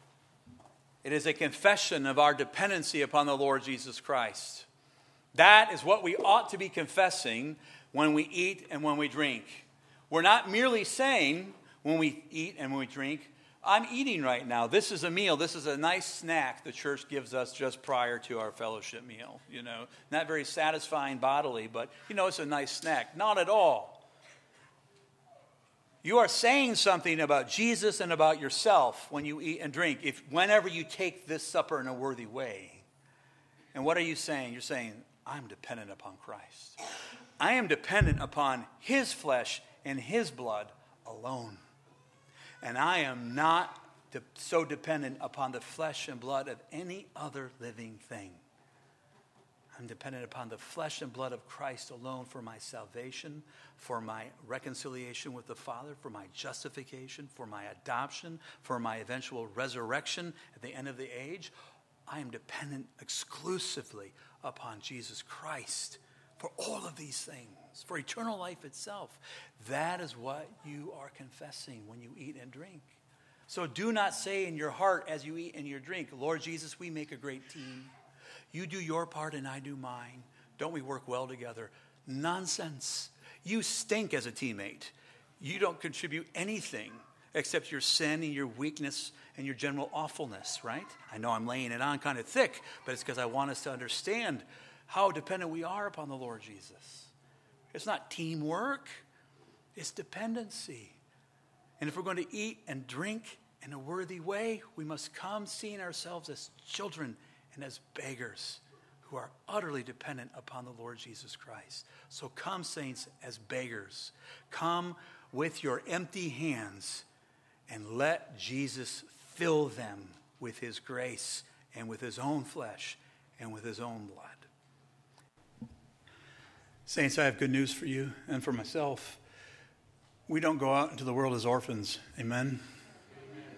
it is a confession of our dependency upon the Lord Jesus Christ. That is what we ought to be confessing when we eat and when we drink. We're not merely saying when we eat and when we drink, I'm eating right now. This is a meal. This is a nice snack the church gives us just prior to our fellowship meal. You know, not very satisfying bodily, but, you know, it's a nice snack. Not at all. You are saying something about Jesus and about yourself when you eat and drink, if whenever you take this supper in a worthy way. And what are you saying? You're saying, I'm dependent upon Christ. I am dependent upon his flesh and his blood alone. And I am not de- so dependent upon the flesh and blood of any other living thing. I'm dependent upon the flesh and blood of Christ alone for my salvation, for my reconciliation with the Father, for my justification, for my adoption, for my eventual resurrection at the end of the age. I am dependent exclusively upon Jesus Christ for all of these things, for eternal life itself. That is what you are confessing when you eat and drink. So do not say in your heart as you eat and you drink, Lord Jesus, we make a great team. You do your part and I do mine. Don't we work well together? Nonsense. You stink as a teammate. You don't contribute anything except your sin and your weakness and your general awfulness, right? I know I'm laying it on kind of thick, but it's because I want us to understand how dependent we are upon the Lord Jesus. It's not teamwork. It's dependency. And if we're going to eat and drink in a worthy way, we must come seeing ourselves as children and as beggars who are utterly dependent upon the Lord Jesus Christ. So come, saints, as beggars. Come with your empty hands and let Jesus fill them with his grace and with his own flesh and with his own blood. Saints, I have good news for you and for myself. We don't go out into the world as orphans. Amen? Amen.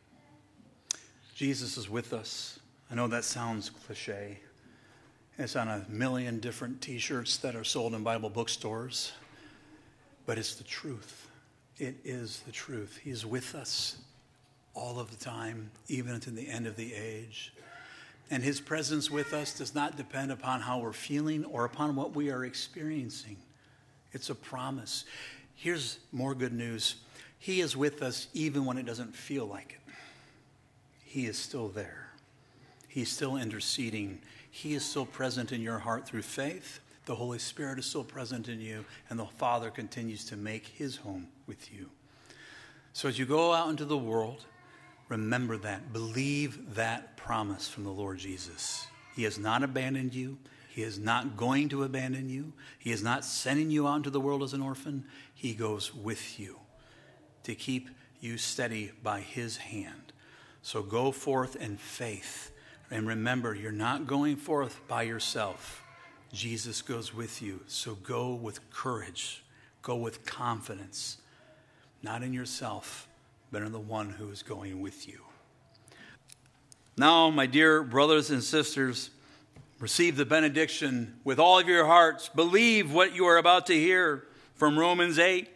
Jesus is with us. I know that sounds cliche. It's on a million different t-shirts that are sold in Bible bookstores. But it's the truth. It is the truth. He is with us all of the time, even unto the end of the age. And his presence with us does not depend upon how we're feeling or upon what we are experiencing. It's a promise. Here's more good news. He is with us even when it doesn't feel like it. He is still there. He's still interceding. He is still present in your heart through faith. The Holy Spirit is still present in you, and the Father continues to make his home with you. So as you go out into the world, remember that. Believe that promise from the Lord Jesus. He has not abandoned you. He is not going to abandon you. He is not sending you out into the world as an orphan. He goes with you to keep you steady by his hand. So go forth in faith. And remember, you're not going forth by yourself. Jesus goes with you. So go with courage. Go with confidence. Not in yourself, but in the one who is going with you. Now, my dear brothers and sisters, receive the benediction with all of your hearts. Believe what you are about to hear from Romans eight.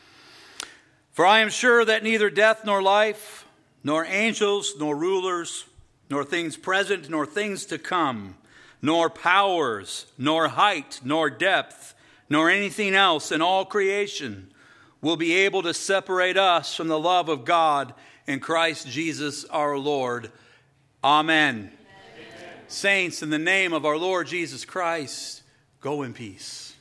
For I am sure that neither death nor life, nor angels, nor rulers, nor things present, nor things to come, nor powers, nor height, nor depth, nor anything else in all creation will be able to separate us from the love of God in Christ Jesus our Lord. Amen. Amen. Saints, in the name of our Lord Jesus Christ, go in peace.